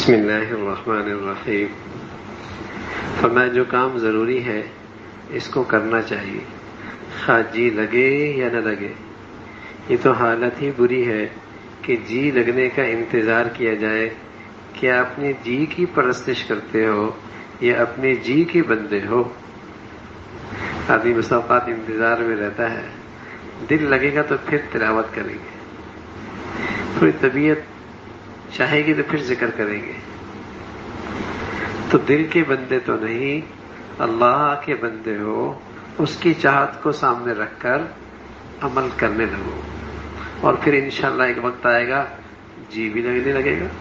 بسم اللہ الرحمن الرحیم۔ فرمایا جو کام ضروری ہے اس کو کرنا چاہیے، خواہ جی لگے یا نہ لگے۔ یہ تو حالت ہی بری ہے کہ جی لگنے کا انتظار کیا جائے۔ کیا اپنے جی کی پرستش کرتے ہو یا اپنے جی کے بندے ہو؟ آدمی بس اوقات انتظار میں رہتا ہے، دل لگے گا تو پھر تلاوت کریں گے، تھوڑی طبیعت چاہے گی تو پھر ذکر کریں گے۔ تو دل کے بندے تو نہیں، اللہ کے بندے ہو، اس کی چاہت کو سامنے رکھ کر عمل کرنے لگو، اور پھر انشاءاللہ ایک وقت آئے گا جی بھی لگنے لگے گا،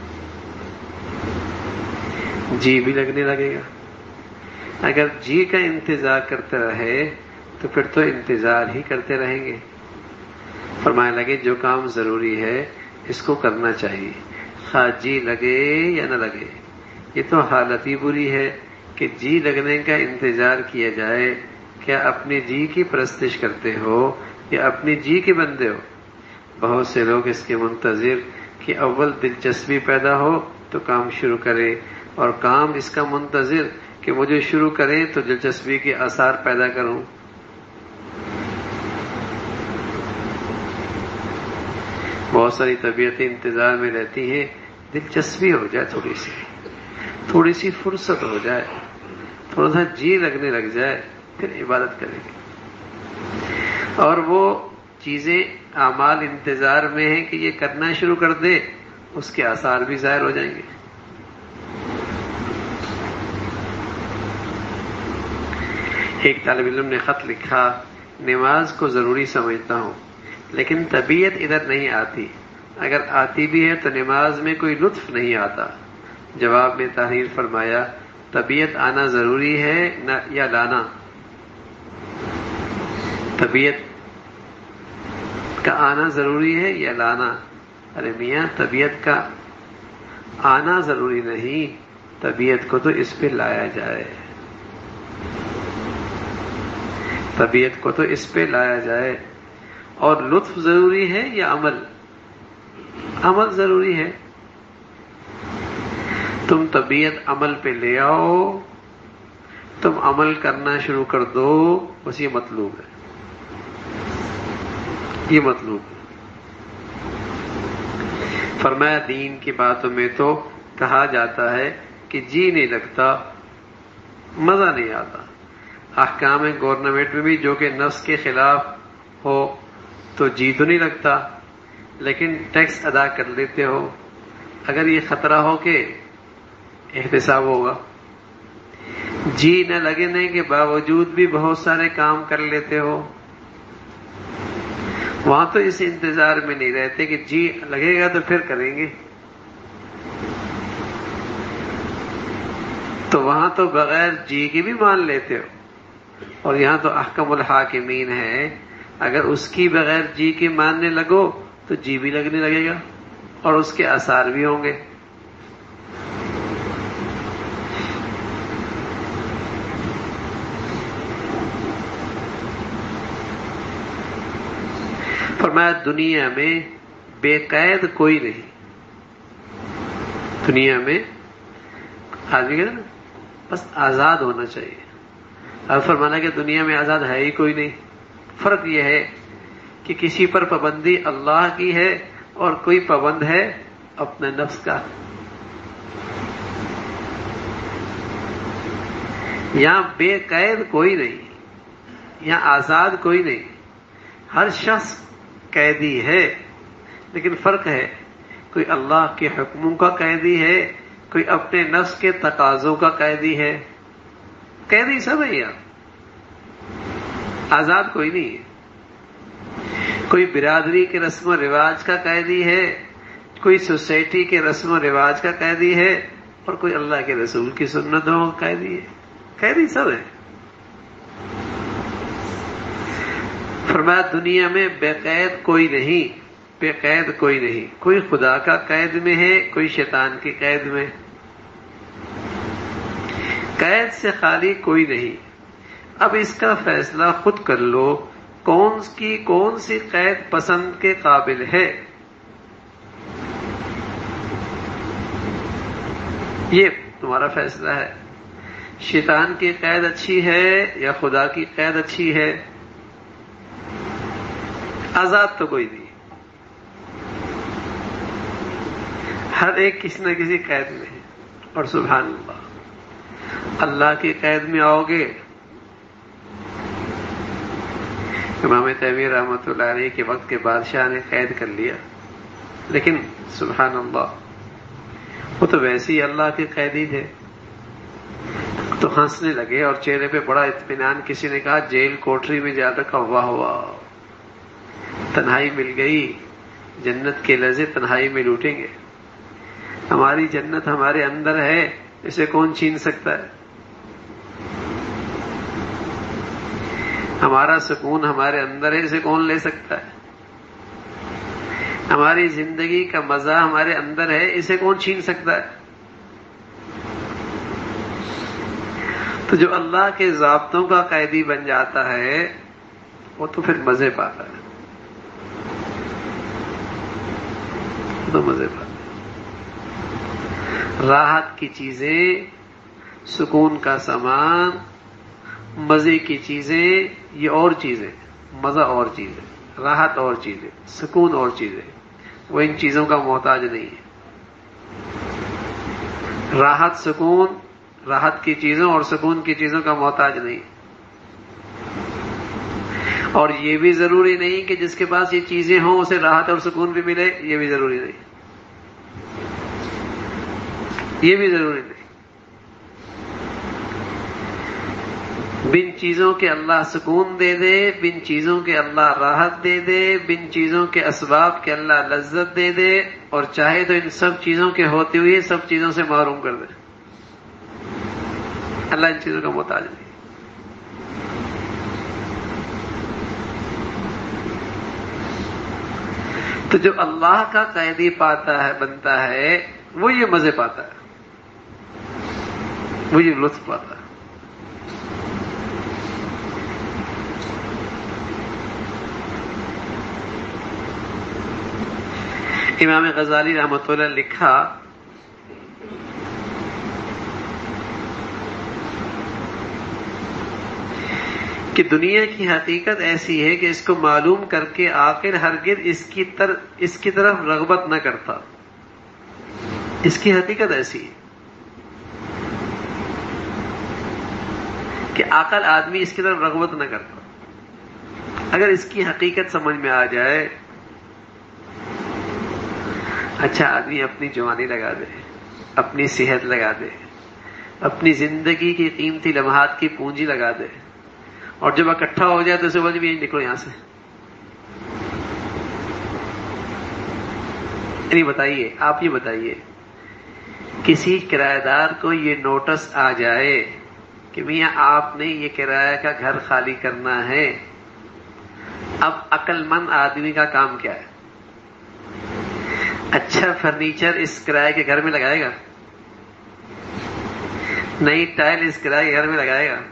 جی بھی لگنے لگے گا۔ اگر جی کا انتظار کرتے رہے تو پھر تو انتظار ہی کرتے رہیں گے۔ فرمانے لگے جو کام ضروری ہے اس کو کرنا چاہیے، خواہ جی لگے یا نہ لگے۔ یہ تو حالت ہی بری ہے کہ جی لگنے کا انتظار کیا جائے۔ کیا اپنے جی کی پرستش کرتے ہو یا اپنے جی کے بندے ہو؟ بہت سے لوگ اس کے منتظر کہ اول دلچسپی پیدا ہو تو کام شروع کرے، اور کام اس کا منتظر کہ مجھے شروع کریں تو دلچسپی کے آثار پیدا کروں۔ بہت ساری طبیعتیں انتظار میں رہتی ہیں، دلچسپی ہو جائے، تھوڑی سی فرصت ہو جائے، تھوڑا سا جی لگنے لگ جائے، پھر عبادت کریں گے۔ اور وہ چیزیں اعمال انتظار میں ہیں کہ یہ کرنا شروع کر دے، اس کے آثار بھی ظاہر ہو جائیں گے۔ ایک طالب علم نے خط لکھا، نماز کو ضروری سمجھتا ہوں لیکن طبیعت ادھر نہیں آتی، اگر آتی بھی ہے تو نماز میں کوئی لطف نہیں آتا۔ جواب میں تحریر فرمایا، طبیعت آنا ضروری ہے یا لانا؟ طبیعت کا آنا ضروری ہے یا لانا؟ ارے میاں، طبیعت کا آنا ضروری نہیں، طبیعت کو تو اس پہ لایا جائے، طبیعت کو تو اس پہ لایا جائے۔ اور لطف ضروری ہے یا عمل؟ عمل ضروری ہے۔ تم طبیعت عمل پہ لے آؤ، تم عمل کرنا شروع کر دو، بس یہ مطلوب ہے، یہ مطلوب ہے۔ فرمایا دین کی باتوں میں تو کہا جاتا ہے کہ جی نہیں لگتا، مزہ نہیں آتا۔ احکام گورنمنٹ میں بھی جو کہ نفس کے خلاف ہو تو جی تو نہیں لگتا، لیکن ٹیکس ادا کر لیتے ہو، اگر یہ خطرہ ہو کہ احتساب ہوگا۔ جی نہ لگنے کے باوجود بھی بہت سارے کام کر لیتے ہو، وہاں تو اس انتظار میں نہیں رہتے کہ جی لگے گا تو پھر کریں گے، تو وہاں تو بغیر جی کے بھی مان لیتے ہو، اور یہاں تو احکم الحاکمین ہے، اگر اس کی بغیر جی کے ماننے لگو تو جی بھی لگنے لگے گا اور اس کے آثار بھی ہوں گے۔ فرمایا دنیا میں بے قید کوئی نہیں، دنیا میں آدمی کہتا نا بس آزاد ہونا چاہیے، اب فرمانا کہ دنیا میں آزاد ہے ہی کوئی نہیں۔ فرق یہ ہے کہ کسی پر پابندی اللہ کی ہے اور کوئی پابند ہے اپنے نفس کا۔ یہاں بے قید کوئی نہیں، یہاں آزاد کوئی نہیں، ہر شخص قیدی ہے، لیکن فرق ہے، کوئی اللہ کے حکموں کا قیدی ہے، کوئی اپنے نفس کے تقاضوں کا قیدی ہے۔ قیدی سب ہے یہاں، آزاد کوئی نہیں ہے۔ کوئی برادری کے رسم و رواج کا قیدی ہے، کوئی سوسائٹی کے رسم و رواج کا قیدی ہے، اور کوئی اللہ کے رسول کی سنتوں کا قیدی ہے۔ قیدی سب ہے۔ فرمایا دنیا میں بے قید کوئی نہیں، بے قید کوئی نہیں، کوئی خدا کا قید میں ہے، کوئی شیطان کی قید میں۔ قید سے خالی کوئی نہیں۔ اب اس کا فیصلہ خود کر لو، کون سی قید پسند کے قابل ہے۔ یہ تمہارا فیصلہ ہے. شیطان کی قید اچھی ہے یا خدا کی قید اچھی ہے؟ آزاد تو کوئی نہیں، ہر ایک کسی نہ کسی قید میں ہے. اور سبحان اللہ، اللہ کی قید میں آؤ گے. امام تیمیہ رحمۃ اللہ علیہ کے وقت کے بادشاہ نے قید کر لیا، لیکن سبحان اللہ وہ تو ویسے ہی اللہ کے قیدی تھے. تو ہنسنے لگے اور چہرے پہ بڑا اطمینان. کسی نے کہا جیل کوٹری میں جا کر واہ واہ تنہائی مل گئی، جنت کے لذے تنہائی میں لوٹیں گے. ہماری جنت ہمارے اندر ہے، اسے کون چھین سکتا ہے؟ ہمارا سکون ہمارے اندر ہے، اسے کون لے سکتا ہے؟ ہماری زندگی کا مزہ ہمارے اندر ہے، اسے کون چھین سکتا ہے؟ تو جو اللہ کے ضابطوں کا قیدی بن جاتا ہے وہ تو پھر مزے پاتا ہے، تو مزے پاتا ہے. راحت کی چیزیں، سکون کا سامان، مزے کی چیزیں یہ اور چیزیں، مزہ اور چیزیں، راحت اور چیزیں، سکون اور چیزیں. وہ ان چیزوں کا محتاج نہیں ہے. راحت سکون، راحت کی چیزوں اور سکون کی چیزوں کا محتاج نہیں. اور یہ بھی ضروری نہیں کہ جس کے پاس یہ چیزیں ہوں اسے راحت اور سکون بھی ملے، یہ بھی ضروری نہیں، یہ بھی ضروری نہیں. بن چیزوں کے اللہ سکون دے دے، بن چیزوں کے اللہ راحت دے دے، بن چیزوں کے اسباب کے اللہ لذت دے دے، اور چاہے تو ان سب چیزوں کے ہوتے ہوئے سب چیزوں سے محروم کر دے. اللہ ان چیزوں کا محتاج نہیں. تو جو اللہ کا قیدی پاتا ہے، بنتا ہے، وہ یہ مزے پاتا ہے، وہ یہ لطف پاتا ہے. امام غزالی رحمۃ اللہ نے لکھا کہ دنیا کی حقیقت ایسی ہے کہ اس کو معلوم کر کے آخر ہرگز اس کی طرف رغبت نہ کرتا. اس کی حقیقت ایسی ہے کہ عقل آدمی اس کی طرف رغبت نہ کرتا. اگر اس کی حقیقت سمجھ میں آ جائے، اچھا آدمی اپنی جوانی لگا دے، اپنی صحت لگا دے، اپنی زندگی کی قیمتی لمحات کی پونجی لگا دے، اور جب اکٹھا ہو جائے تو اسے بولے بھی نکلو یہاں سے. یعنی بتائیے، آپ یہ بتائیے، کسی کرایہ دار کو یہ نوٹس آ جائے کہ میاں آپ نے یہ کرایہ کا گھر خالی کرنا ہے، اب عقل مند آدمی کا کام کیا ہے؟ اچھا فرنیچر اس کرائے کے گھر میں لگائے گا، نئی ٹائل اس کرائے کے گھر میں لگائے گا،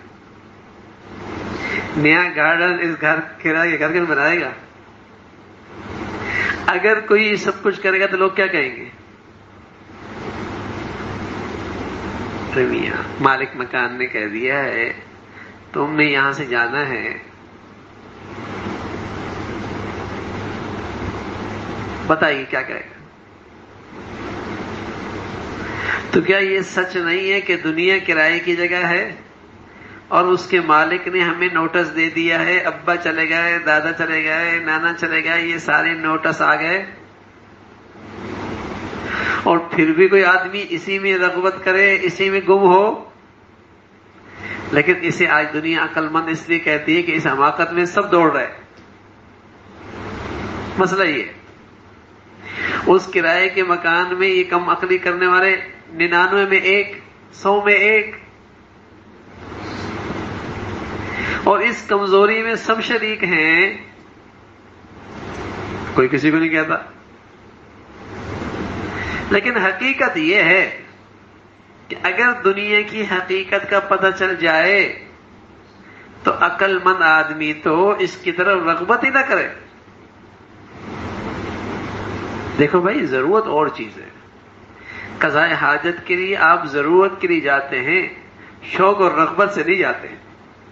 نیا گارڈن اس کرائے کے گھر میں بنائے گا. اگر کوئی یہ سب کچھ کرے گا تو لوگ کیا کہیں گے؟ میاں مالک مکان نے کہہ دیا ہے تم نے یہاں سے جانا ہے، بتائیے کیا کرے گا؟ تو کیا یہ سچ نہیں ہے کہ دنیا کرائے کی جگہ ہے اور اس کے مالک نے ہمیں نوٹس دے دیا ہے؟ ابا چلے گئے، دادا چلے گئے، نانا چلے گئے، یہ سارے نوٹس آ گئے، اور پھر بھی کوئی آدمی اسی میں رغبت کرے، اسی میں گم ہو. لیکن اسے آج دنیا عقل مند اس لیے کہتی ہے کہ اس حماقت میں سب دوڑ رہے. مسئلہ یہ ہے، اس کرائے کے مکان میں یہ کم عقلی کرنے والے 99 میں 1، 100 میں 1، اور اس کمزوری میں سب شریک ہیں، کوئی کسی کو نہیں کہتا. لیکن حقیقت یہ ہے کہ اگر دنیا کی حقیقت کا پتہ چل جائے تو عقل مند آدمی تو اس کی طرف رغبت ہی نہ کرے. دیکھو بھائی، ضرورت اور چیز ہے، قضاء حاجت کے لیے آپ ضرورت کے لیے جاتے ہیں، شوق اور رغبت سے نہیں جاتے ہیں۔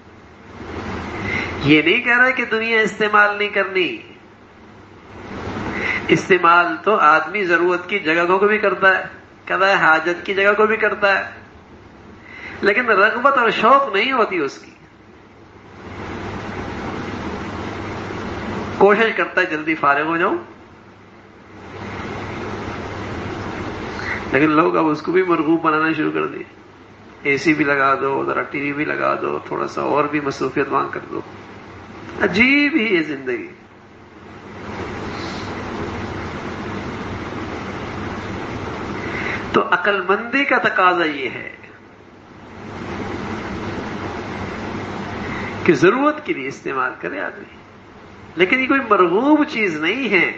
یہ نہیں کہہ رہا کہ دنیا استعمال نہیں کرنی، استعمال تو آدمی ضرورت کی جگہ کو بھی کرتا ہے، قضاء حاجت کی جگہ کو بھی کرتا ہے، لیکن رغبت اور شوق نہیں ہوتی اس کی۔ کوشش کرتا ہے جلدی فارغ ہو جاؤں، لیکن لوگ اب اس کو بھی مرغوب بنانا شروع کر دیے، اے سی بھی لگا دو، ذرا ٹی وی بھی لگا دو، تھوڑا سا اور بھی مصروفیت وہاں کر دو۔ عجیب ہی ہے زندگی۔ تو عقل مندی کا تقاضا یہ ہے کہ ضرورت کے لیے استعمال کرے آدمی، لیکن یہ کوئی مرغوب چیز نہیں ہے۔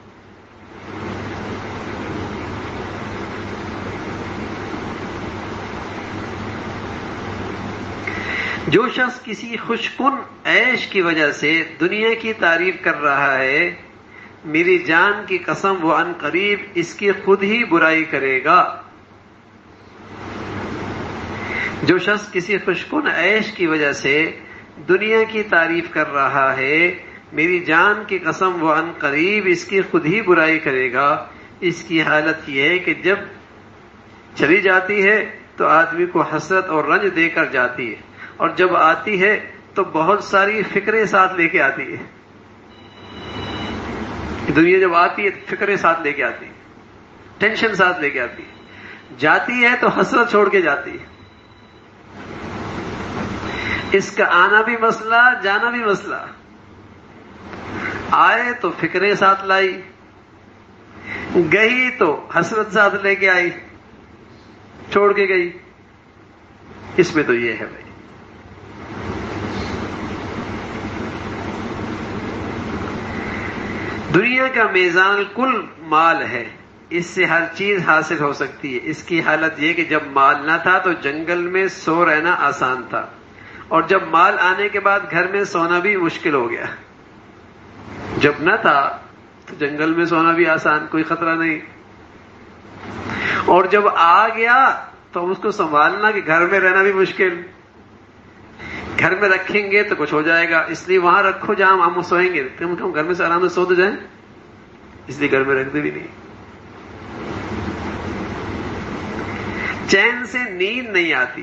جو شخص کسی خوش کن عیش کی وجہ سے دنیا کی تعریف کر رہا ہے، میری جان کی قسم وہ عن قریب اس کی خود ہی برائی کرے گا۔ جو شخص کسی خوش کن عیش کی وجہ سے دنیا کی تعریف کر رہا ہے، میری جان کی قسم وہ عن قریب اس کی خود ہی برائی کرے گا۔ اس کی حالت یہ ہے کہ جب چلی جاتی ہے تو آدمی کو حسرت اور رنج دے کر جاتی ہے، اور جب آتی ہے تو بہت ساری فکریں ساتھ لے کے آتی ہے۔ دنیا جب آتی ہے فکریں ساتھ لے کے آتی ہے، ٹینشن ساتھ لے کے آتی ہے، جاتی ہے تو حسرت چھوڑ کے جاتی ہے۔ اس کا آنا بھی مسئلہ، جانا بھی مسئلہ۔ آئے تو فکریں ساتھ لائی، گئی تو حسرت ساتھ لے کے آئی، چھوڑ کے گئی۔ اس میں تو یہ ہے بھائی، دنیا کا میزان کل مال ہے، اس سے ہر چیز حاصل ہو سکتی ہے۔ اس کی حالت یہ کہ جب مال نہ تھا تو جنگل میں سو رہنا آسان تھا، اور جب مال آنے کے بعد گھر میں سونا بھی مشکل ہو گیا۔ جب نہ تھا تو جنگل میں سونا بھی آسان، کوئی خطرہ نہیں، اور جب آ گیا تو اس کو سنبھالنا کہ گھر میں رہنا بھی مشکل۔ گھر میں رکھیں گے تو کچھ ہو جائے گا، اس لیے وہاں رکھو جہاں ہم سوئیں گے، کم کم گھر میں سے آرام سے سو تو جائیں، اس لیے گھر میں رکھتے بھی نہیں۔ چین سے نیند نہیں آتی۔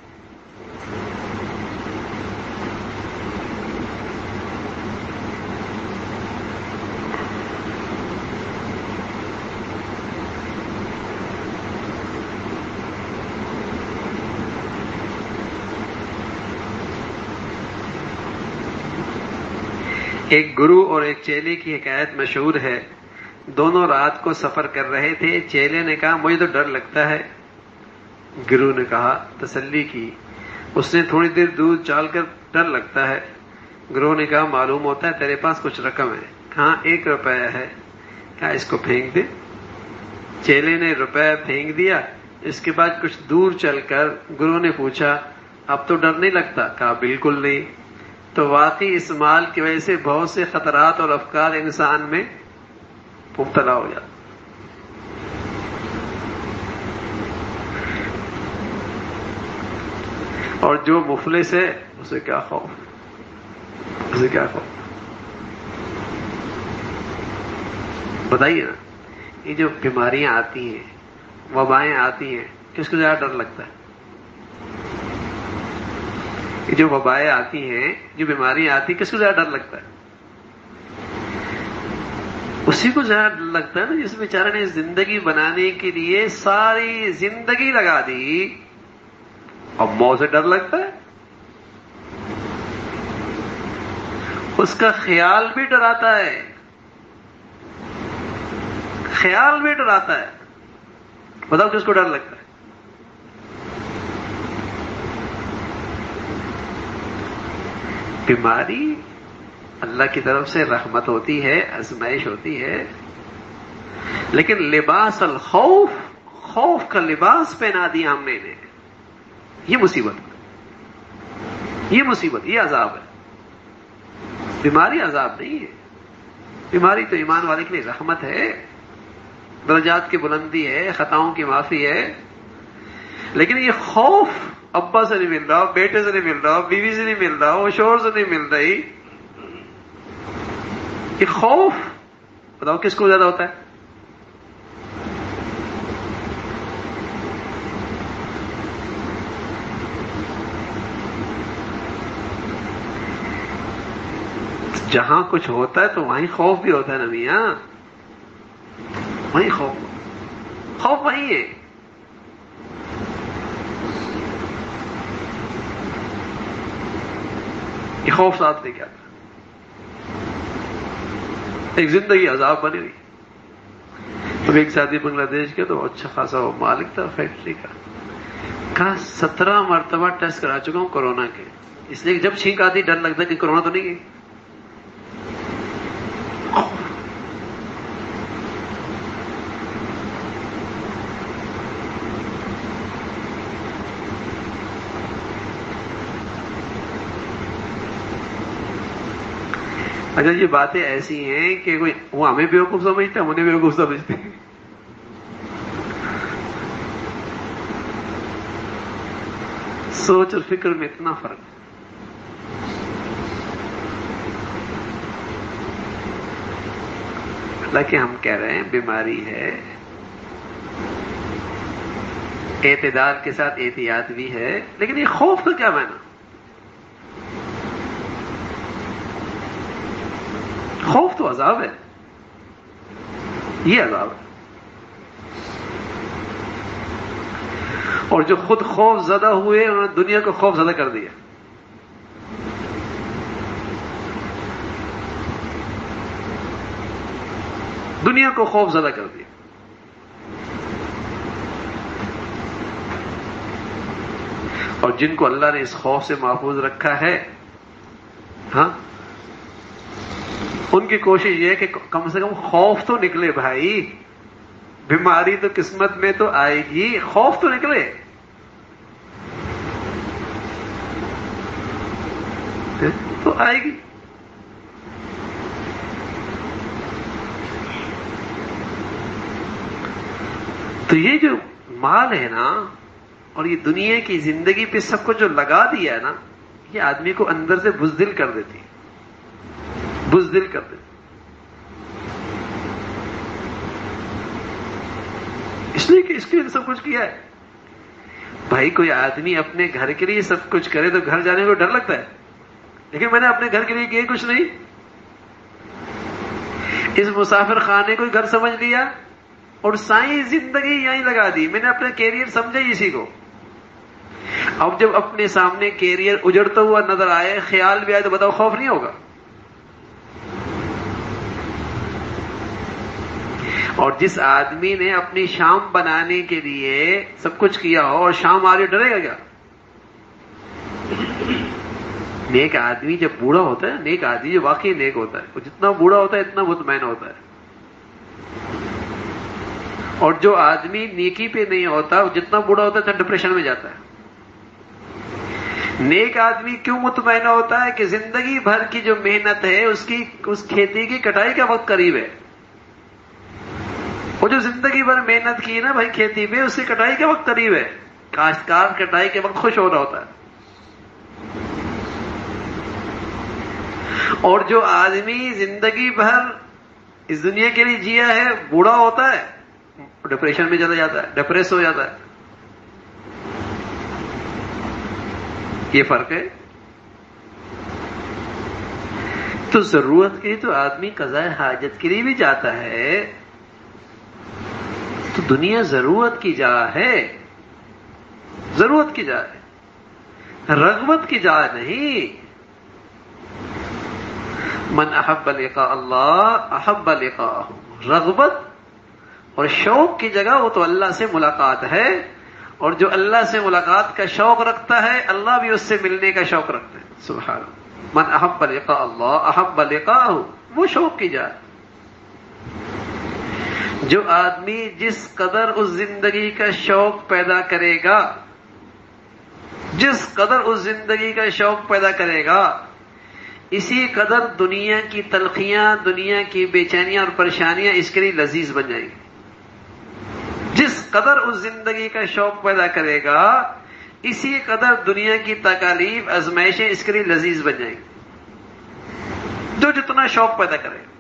ایک گرو اور ایک چیلے کی حکایت مشہور ہے۔ دونوں رات کو سفر کر رہے تھے۔ چیلے نے کہا مجھے تو ڈر لگتا ہے۔ گرو نے کہا تسلی کی۔ اس نے تھوڑی دیر دور چال کر ڈر لگتا ہے۔ گرو نے کہا معلوم ہوتا ہے تیرے پاس کچھ رقم ہے۔ کہا 1 روپیہ ہے۔ کہا اس کو پھینک دے۔ چیلے نے روپیہ پھینک دیا۔ اس کے بعد کچھ دور چل کر گرو نے پوچھا اب تو ڈر نہیں لگتا؟ کہا بالکل نہیں۔ تو واقعی اس مال کی وجہ سے بہت سے خطرات اور افکار انسان میں مبتلا ہو جاتا۔ اور جو مفلس ہے اسے کیا خوف، اسے کیا خوف؟ بتائیے نا، یہ جو بیماریاں آتی ہیں، وبائیں آتی ہیں، کس کو زیادہ ڈر لگتا ہے؟ یہ جو وبائیں آتی ہیں، جو بیماریاں آتی ہیں، کس کو زیادہ ڈر لگتا ہے؟ اسی کو زیادہ ڈر لگتا ہے نا جس بیچارے نے زندگی بنانے کے لیے ساری زندگی لگا دی، اب موت سے ڈر لگتا ہے۔ اس کا خیال بھی ڈراتا ہے، خیال بھی ڈراتا ہے۔ بتاؤ کس کو ڈر لگتا ہے؟ بیماری اللہ کی طرف سے رحمت ہوتی ہے، آزمائش ہوتی ہے، لیکن لباس الخوف، خوف کا لباس پہنا دیا ہم نے، یہ مصیبت، یہ مصیبت، یہ عذاب ہے۔ بیماری عذاب نہیں ہے، بیماری تو ایمان والے کے لیے رحمت ہے۔ درجات کی بلندی ہے، خطاؤں کی معافی ہے، لیکن یہ خوف ابا سے نہیں مل رہا، بیٹے سے نہیں مل رہا، بیوی سے نہیں مل رہا، وہ شوہر سے نہیں مل رہی، یہ خوف بتاؤ کس کو زیادہ ہوتا ہے؟ جہاں کچھ ہوتا ہے تو وہیں خوف بھی ہوتا ہے نا میاں، وہیں خوف وہیں ہے۔ یہ خوف ساتھ لے کے آتا ہے، ایک زندگی عذاب بنی ہوئی۔ اب ایک ساتھی بنگلہ دیش کے تو اچھا خاصا وہ مالک تھا فیکٹری کا، کہا 17 مرتبہ ٹیسٹ کرا چکا ہوں کورونا کے، اس لیے جب چھینک آتی ڈر لگتا ہے کہ کورونا تو نہیں گئی۔ اچھا یہ باتیں ایسی ہیں کہ کوئی وہ ہمیں بیوقوف سمجھتے ہیں، ہم انہیں بیوقوف سمجھتے ہیں۔ سوچ اور فکر میں اتنا فرق ہے۔ حالانکہ ہم کہہ رہے ہیں بیماری ہے، اعتدال کے ساتھ احتیاط بھی ہے، لیکن یہ خوف کا کیا معنی؟ خوف تو عذاب ہے، یہ عذاب ہے۔ اور جو خود خوف زدہ ہوئے انہوں نے دنیا کو خوف زدہ کر دیا۔ دنیا کو خوف زدہ کر دیا۔ اور جن کو اللہ نے اس خوف سے محفوظ رکھا ہے، ہاں، ان کی کوشش یہ ہے کہ کم سے کم خوف تو نکلے بھائی، بیماری تو قسمت میں تو آئے گی، خوف تو نکلے۔ تو آئے گی۔ تو یہ جو مال ہے نا، اور یہ دنیا کی زندگی پہ سب کو جو لگا دیا ہے نا، یہ آدمی کو اندر سے بزدل کر دیتی ہے، بزدل کر دیتی۔ اس لیے کہ اس کے لیے سب کچھ کیا ہے۔ بھائی کوئی آدمی اپنے گھر کے لیے سب کچھ کرے تو گھر جانے کو ڈر لگتا ہے، لیکن میں نے اپنے گھر کے لیے کیا کچھ نہیں۔ اس مسافر خانے کو گھر سمجھ لیا اور ساری زندگی یہیں لگا دی، میں نے اپنا کیریئر سمجھا ہی اسی کو۔ اب جب اپنے سامنے کیریئر اجڑتا ہوا نظر آئے، خیال بھی آئے، تو بتاؤ خوف نہیں ہوگا؟ اور جس آدمی نے اپنی شام بنانے کے لیے سب کچھ کیا ہو اور شام آ رہی ڈرے گا کیا؟ نیک آدمی جب بوڑھا ہوتا ہے، نیک آدمی جو واقعی نیک ہوتا ہے، وہ جتنا بوڑھا ہوتا ہے اتنا مطمئن ہوتا ہے۔ اور جو آدمی نیکی پہ نہیں ہوتا، وہ جتنا بوڑھا ہوتا ہے اتنا ڈپریشن میں جاتا ہے۔ نیک آدمی کیوں مطمئن ہوتا ہے؟ کہ زندگی بھر کی جو محنت ہے اس کھیتی کی کٹائی کا وقت قریب ہے۔ وہ جو زندگی بھر محنت کی نا بھائی کھیتی میں، اس کی کٹائی کا وقت قریب ہے۔ کاشتکار کٹائی کے وقت خوش ہو رہا ہوتا ہے۔ اور جو آدمی زندگی بھر اس دنیا کے لیے جیا ہے، بوڑھا ہوتا ہے، ڈپریشن میں چلا جاتا ہے، ڈپریس ہو جاتا ہے۔ یہ فرق ہے۔ تو ضرورت کے لیے تو آدمی قضاء حاجت کے لیے بھی جاتا ہے، تو دنیا ضرورت کی جا ہے، ضرورت کی جا ہے، رغبت کی جا نہیں۔ من احب لقاء اللہ احب لقاءہ، رغبت اور شوق کی جگہ وہ تو اللہ سے ملاقات ہے، اور جو اللہ سے ملاقات کا شوق رکھتا ہے اللہ بھی اس سے ملنے کا شوق رکھتا ہے۔ سبحان اللہ۔ من احب لقاء اللہ احب لقاءہ، وہ شوق کی جائے۔ جو آدمی جس قدر اس زندگی کا شوق پیدا کرے گا، جس قدر اس زندگی کا شوق پیدا کرے گا، اسی قدر دنیا کی تلخیاں، دنیا کی بے چینیاں اور پریشانیاں اس کے لیے لذیذ بن جائیں گی۔ قدر اس زندگی کا شوق پیدا کرے گا اسی قدر دنیا کی تکالیف آزمائشیں اس کے لیے لذیذ بن جائیں گی، جو جتنا شوق پیدا کرے گا۔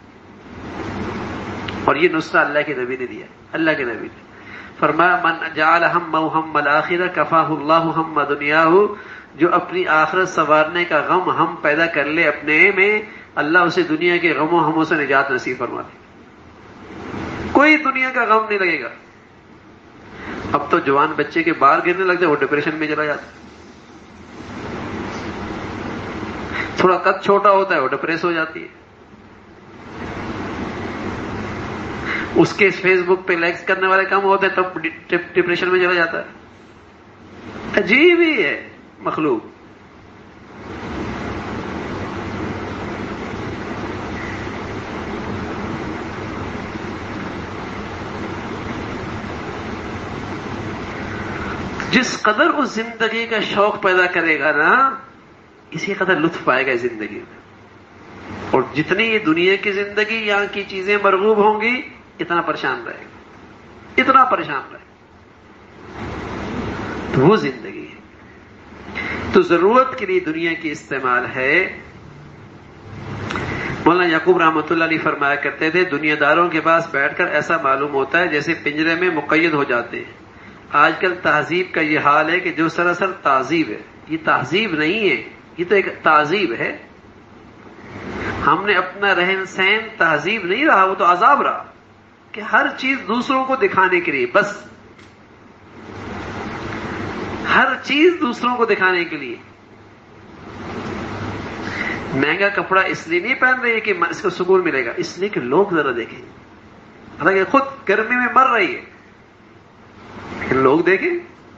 اور یہ نسخہ اللہ کے نبی نے دیا، اللہ کے نبی نے فرمایا من جعل ہمہ ہم الآخرہ کفاہ اللہ ہم دنیاہ، جو اپنی آخرت سنوارنے کا غم ہم پیدا کر لے اپنے میں، اللہ اسے دنیا کے غم و ہموں سے نجات نصیب فرما دے، کوئی دنیا کا غم نہیں لگے گا۔ اب تو جوان بچے کے بال گرنے لگ جائے وہ ڈپریشن میں چلا جاتا ہے، تھوڑا قد چھوٹا ہوتا ہے وہ ڈپریس ہو جاتی ہے، اس کے فیس بک پہ لائکس کرنے والے کم ہوتے ہیں تب ڈپریشن میں چلا جاتا ہے۔ عجیب ہی ہے مخلوق۔ جس قدر اس زندگی کا شوق پیدا کرے گا نا اسی قدر لطف پائے گا زندگی میں، اور جتنی یہ دنیا کی زندگی یہاں کی چیزیں مرغوب ہوں گی اتنا پریشان رہے گا، اتنا پریشان رہے گا۔ تو وہ زندگی ہے، تو ضرورت کے لیے دنیا کی استعمال ہے۔ مولانا یعقوب رحمۃ اللہ علیہ فرمایا کرتے تھے دنیا داروں کے پاس بیٹھ کر ایسا معلوم ہوتا ہے جیسے پنجرے میں مقید ہو جاتے ہیں۔ آج کل تہذیب کا یہ حال ہے کہ جو سراسر تہذیب ہے، یہ تہذیب نہیں ہے، یہ تو ایک تعذیب ہے۔ ہم نے اپنا رہن سہن تہذیب نہیں رہا، وہ تو عذاب رہا کہ ہر چیز دوسروں کو دکھانے کے لیے، بس ہر چیز دوسروں کو دکھانے کے لیے۔ مہنگا کپڑا اس لیے نہیں پہن رہی ہے کہ اس کو سکون ملے گا، اس لیے کہ لوگ ذرا دیکھیں، حالانکہ خود گرمی میں مر رہی ہے، لوگ دیکھیں۔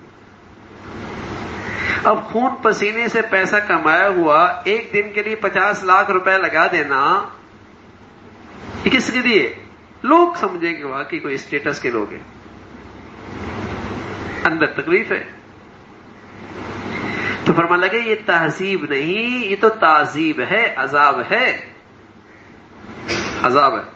اب خون پسینے سے پیسہ کمایا ہوا ایک دن کے لیے 50 لاکھ روپے لگا دینا، یہ کس کے لیے؟ لوگ سمجھیں کہ واقعی کوئی اسٹیٹس کے لوگ ہیں، اندر تکلیف ہے۔ تو فرمان لگے یہ تہذیب نہیں، یہ تو تعذیب ہے، عذاب ہے، عذاب ہے۔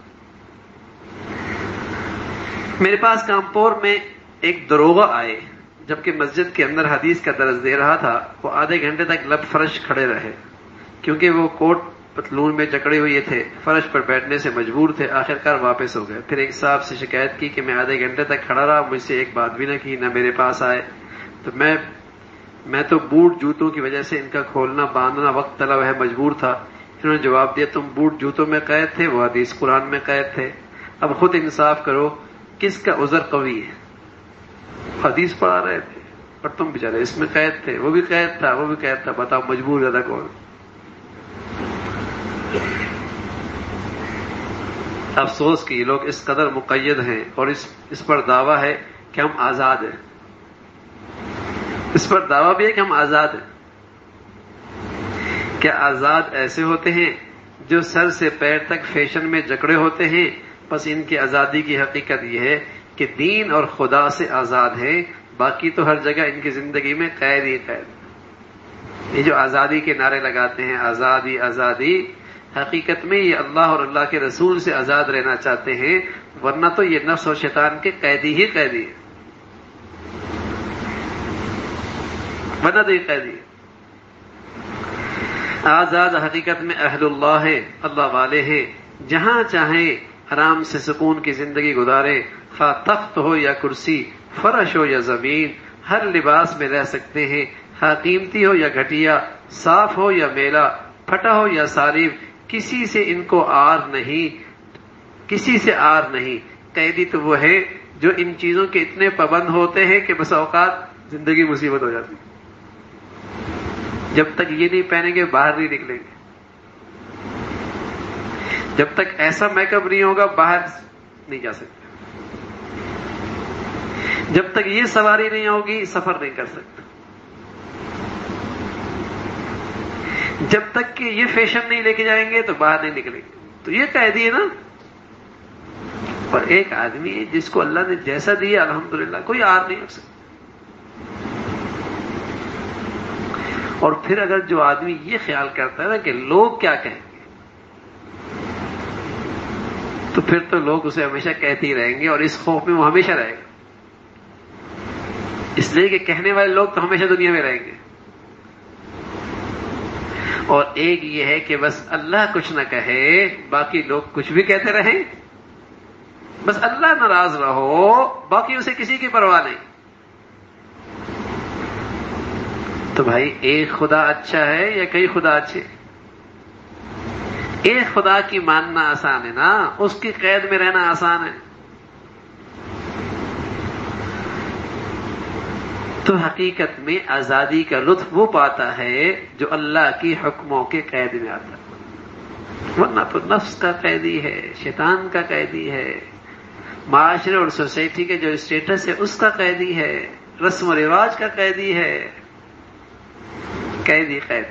میرے پاس کانپور میں ایک دروغہ آئے، جبکہ مسجد کے اندر حدیث کا درس دے رہا تھا۔ وہ آدھے گھنٹے تک لب فرش کھڑے رہے، کیونکہ وہ کوٹ پتلون میں جکڑے ہوئے تھے، فرش پر بیٹھنے سے مجبور تھے، آخرکار واپس ہو گئے۔ پھر ایک صاحب سے شکایت کی کہ میں آدھے گھنٹے تک کھڑا رہا، مجھ سے ایک بات بھی نہ کی، نہ میرے پاس آئے، تو میں تو بوٹ جوتوں کی وجہ سے ان کا کھولنا باندھنا وقت طلب ہے، مجبور تھا۔ انہوں نے جواب دیا تم بوٹ جوتوں میں قید تھے، وہ حدیث قرآن میں قید تھے، اب خود انصاف کرو کس کا عذر قوی ہے؟ حدیث پڑھا رہے تھے اور تم بیچارے اس میں قید تھے، وہ بھی قید تھا، وہ بھی قید تھا، بتاؤ مجبور زیادہ کون؟ افسوس کہ یہ لوگ اس قدر مقید ہیں اور اس پر دعویٰ ہے کہ ہم آزاد ہیں، اس پر دعویٰ بھی ہے کہ ہم آزاد ہیں۔ کیا آزاد ایسے ہوتے ہیں جو سر سے پیر تک فیشن میں جکڑے ہوتے ہیں؟ بس ان کی آزادی کی حقیقت یہ ہے کہ دین اور خدا سے آزاد ہیں، باقی تو ہر جگہ ان کی زندگی میں قید ہی قید۔ یہ جو آزادی کے نعرے لگاتے ہیں، آزادی آزادی، حقیقت میں یہ اللہ اور اللہ کے رسول سے آزاد رہنا چاہتے ہیں، ورنہ تو یہ نفس اور شیطان کے قیدی ہی قیدی ہے، ورنہ تو یہ قیدی ہے۔ آزاد حقیقت میں اہل اللہ ہے، اللہ والے ہیں، جہاں چاہیں آرام سے سکون کی زندگی گزارے، خواہ تخت ہو یا کرسی، فرش ہو یا زمین، ہر لباس میں رہ سکتے ہیں، خواہ قیمتی ہو یا گھٹیا، صاف ہو یا میلا، پھٹا ہو یا صارف، کسی سے ان کو آر نہیں، کسی سے آر نہیں۔ قیدی تو وہ ہے جو ان چیزوں کے اتنے پابند ہوتے ہیں کہ بس اوقات زندگی مصیبت ہو جاتی، جب تک یہ نہیں پہنیں گے باہر نہیں نکلیں گے، جب تک ایسا میک اپ نہیں ہوگا باہر نہیں جا سکتے، جب تک یہ سواری نہیں ہوگی سفر نہیں کر سکتے، جب تک کہ یہ فیشن نہیں لے کے جائیں گے تو باہر نہیں نکلیں گے۔ تو یہ قیدی ہے نا۔ اور ایک آدمی ہے جس کو اللہ نے جیسا دیا الحمدللہ، کوئی آر نہیں رکھ سکتا۔ اور پھر اگر جو آدمی یہ خیال کرتا ہے نا کہ لوگ کیا کہیں گے، تو پھر تو لوگ اسے ہمیشہ کہتے ہی رہیں گے اور اس خوف میں وہ ہمیشہ رہے گا۔ اس لیے کہ کہنے والے لوگ تو ہمیشہ دنیا میں رہیں گے، اور ایک یہ ہے کہ بس اللہ کچھ نہ کہے باقی لوگ کچھ بھی کہتے رہیں، بس اللہ ناراض رہو باقی اسے کسی کی پرواہ نہیں۔ تو بھائی ایک خدا اچھا ہے یا کئی خدا اچھے؟ ایک خدا کی ماننا آسان ہے نا، اس کی قید میں رہنا آسان ہے۔ تو حقیقت میں آزادی کا لطف وہ پاتا ہے جو اللہ کی حکموں کے قید میں آتا ہے، ورنہ تو نفس کا قیدی ہے، شیطان کا قیدی ہے، معاشرے اور سوسائٹی کے جو اسٹیٹس ہے اس کا قیدی ہے، رسم و رواج کا قیدی ہے، قید ہے۔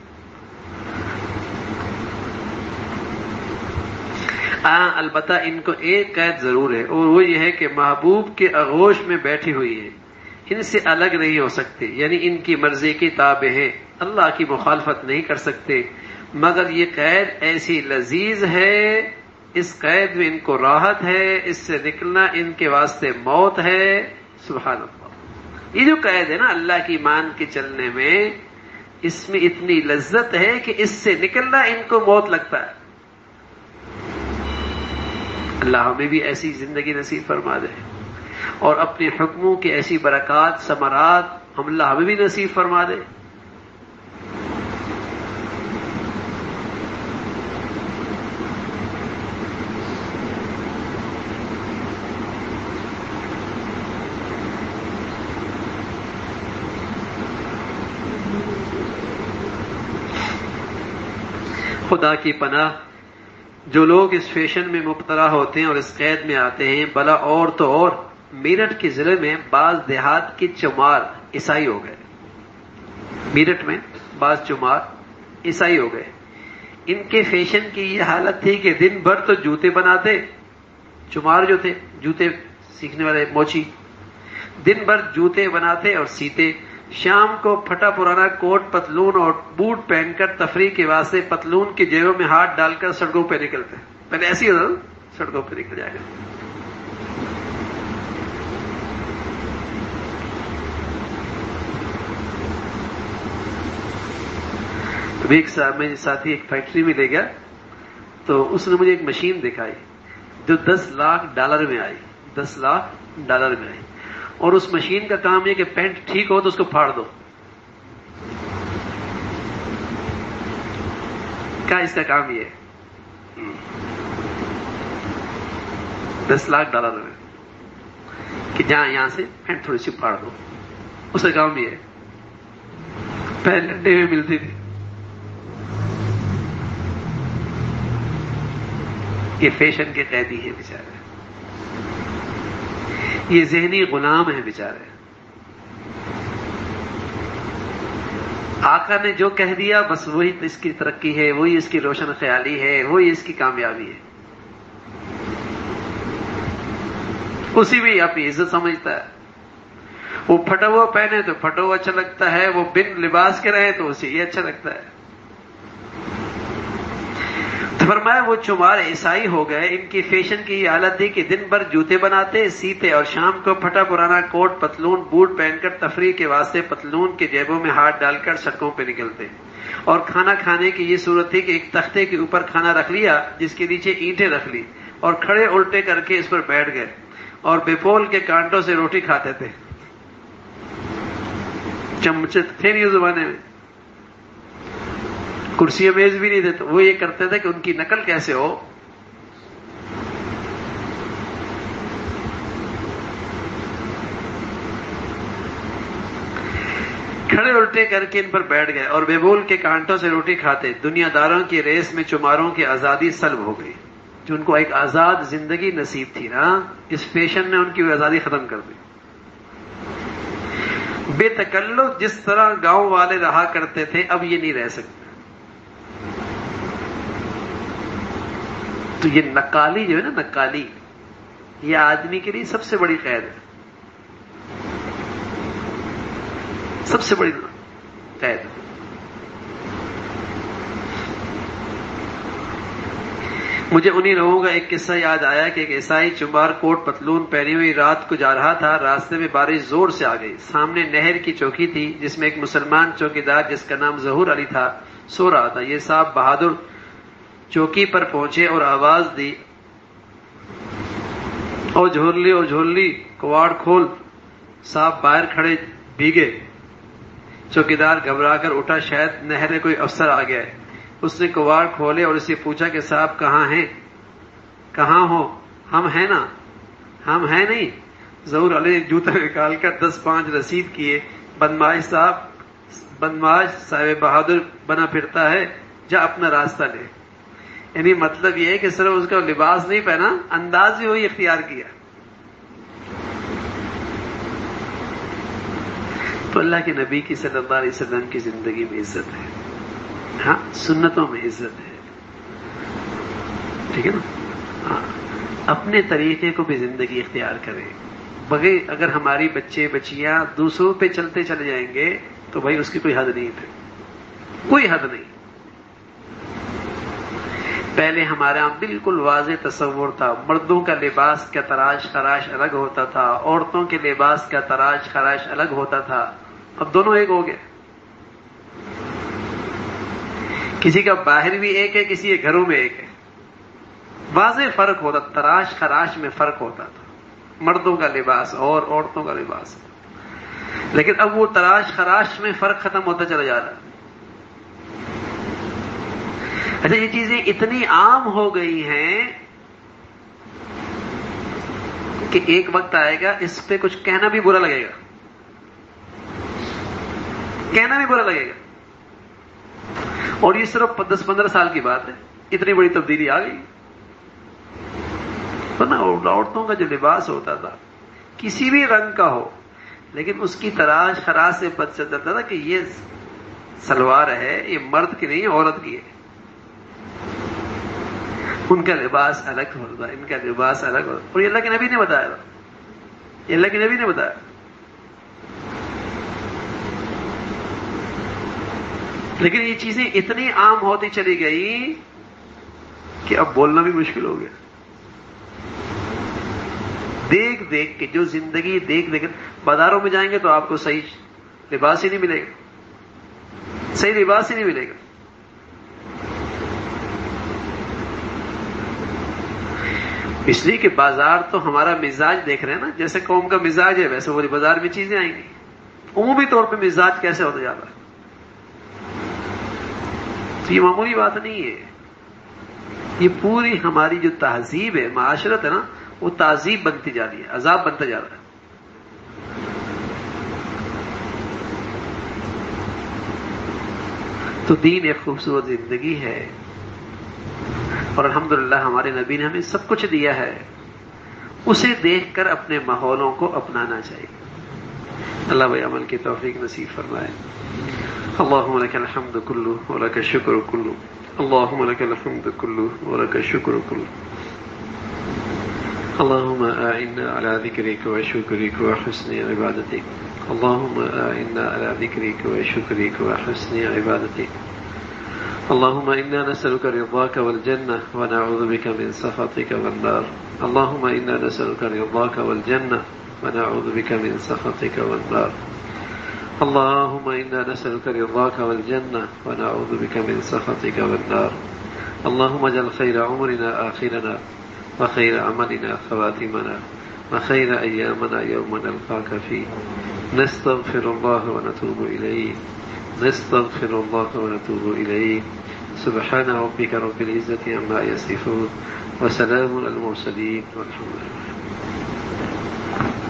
البتہ ان کو ایک قید ضرور ہے، اور وہ یہ ہے کہ محبوب کے آغوش میں بیٹھی ہوئی ہے، ان سے الگ نہیں ہو سکتے، یعنی ان کی مرضی کی تابع ہیں، اللہ کی مخالفت نہیں کر سکتے، مگر یہ قید ایسی لذیذ ہے، اس قید میں ان کو راحت ہے، اس سے نکلنا ان کے واسطے موت ہے۔ سبحان اللہ، یہ جو قید ہے نا اللہ کی مان کے چلنے میں، اس میں اتنی لذت ہے کہ اس سے نکلنا ان کو موت لگتا ہے۔ اللہ ہمیں بھی ایسی زندگی نصیب فرما دے، اور اپنے حکموں کی ایسی برکات ثمرات اللہ ہمیں بھی نصیب فرما دے۔ خدا کی پناہ، جو لوگ اس فیشن میں مبتلا ہوتے ہیں اور اس قید میں آتے ہیں، بلا اور تو اور میرٹھ کے ضلع میں بعض دیہات کے چمار عیسائی ہو گئے۔ میرٹھ میں بعض چمار عیسائی ہو گئے۔ ان کے فیشن کی یہ حالت تھی کہ دن بھر تو جوتے بناتے، چمار جو تھے جوتے سیکھنے والے موچی، دن بھر جوتے بناتے اور سیتے، شام کو پھٹا پرانا کوٹ پتلون اور بوٹ پہن کر تفریح کے واسطے پتلون کی جیبوں میں ہاتھ ڈال کر سڑکوں پہ نکلتے۔ پہلے ایسے ہی ہوتا، سڑکوں پہ نکل جائے گا۔ تو ایک میں ساتھی ایک فیکٹری میں لے گیا، تو اس نے مجھے ایک مشین دکھائی جو $10 میں آئی، $10 میں آئی، اور اس مشین کا کام یہ کہ پینٹ ٹھیک ہو تو اس کو پھاڑ دو۔ کیا اس کا کام یہ ہے؟ $10 میں کہ جہاں یہاں سے پینٹ تھوڑی سی پھاڑ دو، اس کا کام یہ ہے۔ پہلے لنڈے میں ملتی تھی۔ یہ فیشن کے قیدی ہیں بیچارے، یہ ذہنی غلام ہیں بیچارے۔ آقا نے جو کہہ دیا بس وہی اس کی ترقی ہے، وہی اس کی روشن خیالی ہے، وہی اس کی کامیابی ہے، اسی میں اپنی عزت سمجھتا ہے۔ وہ پھٹا ہوا پہنے تو پھٹا ہوا اچھا لگتا ہے، وہ بن لباس کے رہے تو اسے یہ اچھا لگتا ہے۔ تو فرمایا وہ چمار عیسائی ہو گئے، ان کی فیشن کی یہ حالت تھی کہ دن بھر جوتے بناتے سیتے، اور شام کو پھٹا پرانا کوٹ پتلون بوٹ پہن کر تفریح کے واسطے پتلون کے جیبوں میں ہاتھ ڈال کر سڑکوں پہ نکلتے۔ اور کھانا کھانے کی یہ صورت تھی کہ ایک تختے کے اوپر کھانا رکھ لیا، جس کے نیچے اینٹیں رکھ لی، اور کھڑے الٹے کر کے اس پر بیٹھ گئے، اور بیپول کے کانٹوں سے روٹی کھاتے تھے۔ چمچے تھے نہیں اس زمانے میں، کرسی میز بھی نہیں تھے، تو وہ یہ کرتے تھے کہ ان کی نقل کیسے ہو۔ کھڑے الٹے کر کے ان پر بیٹھ گئے اور بیبول کے کانٹوں سے روٹی کھاتے۔ دنیا داروں کی ریس میں چماروں کی آزادی سلب ہو گئی، جو ان کو ایک آزاد زندگی نصیب تھی نا، اس فیشن نے ان کی آزادی ختم کر دی۔ بے تکلف جس طرح گاؤں والے رہا کرتے تھے اب یہ نہیں رہ سکتے۔ تو یہ نقالی جو ہے نا، نقالی یہ آدمی کے لیے سب سے بڑی قید ہے، سب سے بڑی قید۔ مجھے انہی لوگوں کا ایک قصہ یاد آیا کہ ایک عیسائی چمبار کوٹ پتلون پہنی ہوئی رات کو جا رہا تھا. راستے میں بارش زور سے آ گئی. سامنے نہر کی چوکی تھی جس میں ایک مسلمان چوکیدار جس کا نام ظہور علی تھا سو رہا تھا. یہ صاحب بہادر چوکی پر پہنچے اور آواز دی, او جھوللی کواڑ کھول. صاحب باہر کھڑے بھیگے. چوکیدار گھبرا کر اٹھا, شاید نہر میں کوئی افسر آ گیا ہے. اس نے کواڑ کھولے اور اسے پوچھا کہ صاحب کہاں ہیں, کہاں ہو؟ ہم ہیں نا. ہم ہیں نہیں. ظہور علی نے جوتا نکال کر 10-5 رسید کیے. بدماش صاحب بہادر بنا پھرتا ہے, جا اپنا راستہ لے. یعنی مطلب یہ ہے کہ صرف اس کا لباس نہیں پہنا, انداز بھی وہی اختیار کیا. تو اللہ کے نبی کی صلی اللہ علیہ وسلم کی زندگی میں عزت ہے, ہاں سنتوں میں عزت ہے, ٹھیک ہے نا. ہاں اپنے طریقے کو بھی زندگی اختیار کریں. بغیر اگر ہماری بچے بچیاں دوسروں پہ چلتے چلے جائیں گے تو بھائی اس کی کوئی حد نہیں ہے, کوئی حد نہیں. پہلے ہمارے یہاں بالکل واضح تصور تھا, مردوں کا لباس کا تراش خراش الگ ہوتا تھا, عورتوں کے لباس کا تراش خراش الگ ہوتا تھا. اب دونوں ایک ہو گئے. کسی کا باہر بھی ایک ہے, کسی کے گھروں میں ایک ہے. واضح فرق ہوتا, تراش خراش میں فرق ہوتا تھا. مردوں کا لباس اور عورتوں کا لباس. لیکن اب وہ تراش خراش میں فرق ختم ہوتا چلا جا رہا ہے. اچھا یہ چیزیں اتنی عام ہو گئی ہیں کہ ایک وقت آئے گا اس پہ کچھ کہنا بھی برا لگے گا, کہنا بھی برا لگے گا. اور یہ صرف 10-15 سال کی بات ہے, اتنی بڑی تبدیلی آ گئی. عورتوں کا جو لباس ہوتا تھا کسی بھی رنگ کا ہو, لیکن اس کی تراش خراش سے پتہ چلتا تھا کہ یہ سلوار ہے, یہ مرد کی نہیں عورت کی ہے. ان کا لباس الگ ہوتا, ان کا لباس الگ ہوتا. اور یہ اللہ کے نبی نے بتایا تھا, یہ اللہ کے نبی نے بتایا. لیکن یہ چیزیں اتنی عام ہوتی چلی گئی کہ اب بولنا بھی مشکل ہو گیا. دیکھ دیکھ کے جو زندگی دیکھ دیکھ بازاروں میں جائیں گے تو آپ کو صحیح لباس ہی نہیں ملے گا, صحیح لباس ہی نہیں ملے گا. اس لیے کہ بازار تو ہمارا مزاج دیکھ رہے ہیں نا, جیسے قوم کا مزاج ہے ویسے وہ بازار میں چیزیں آئیں گی. عمومی طور پہ مزاج کیسے ہوتا جا رہا ہے, تو یہ معمولی بات نہیں ہے. یہ پوری ہماری جو تہذیب ہے, معاشرت ہے نا, وہ تہذیب بنتی جا رہی ہے, عذاب بنتا جا رہا ہے. تو دین ایک خوبصورت زندگی ہے, اور الحمدللہ ہمارے نبی نے ہمیں سب کچھ دیا ہے. اسے دیکھ کر اپنے ماحولوں کو اپنانا چاہیے. اللہ بھائی عمل کی توفیق نصیب فرمائے. اللهم لك الحمد كله ولك الشكر كله, اللهم لك الحمد كله ولك الشكر كله. اللهم أعنا على ذكرك وشكرك وحسن عبادتك, اللهم أعنا على ذكرك وشكرك وحسن عبادتك. اللهم إنا نسألك رضاك والجنة ونعوذ بك من سخطك والنار. اللهم إنا نسألك رضاك والجنة ونعوذ بك من سخطك والنار. اللهم إنا نسألك رضاك والجنة ونعوذ بك من سخطك والنار. اللهم اجعل خير عمرنا آخرنا وخير عملنا خواتمنا وخير أيامنا يوم نلقاك فيه. نستغفر الله ونتوب إليه, نستغفر الله ونتوب إليه. سبحان ربك رب العزة عما يصفون وسلام على المرسلين والحمد لله.